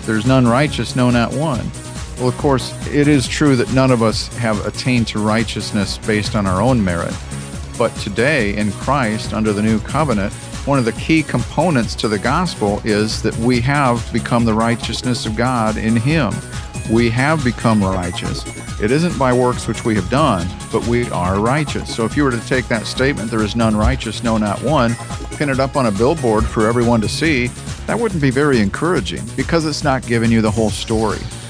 There's none righteous, no, not one. Well, of course, it is true that none of us have attained to righteousness based on our own merit. But today, in Christ, under the new covenant, one of the key components to the gospel is that we have become the righteousness of God in Him. We have become righteous. It isn't by works which we have done, but we are righteous. So if you were to take that statement, there is none righteous, no, not one, pin it up on a billboard for everyone to see, that wouldn't be very encouraging because it's not giving you the whole story.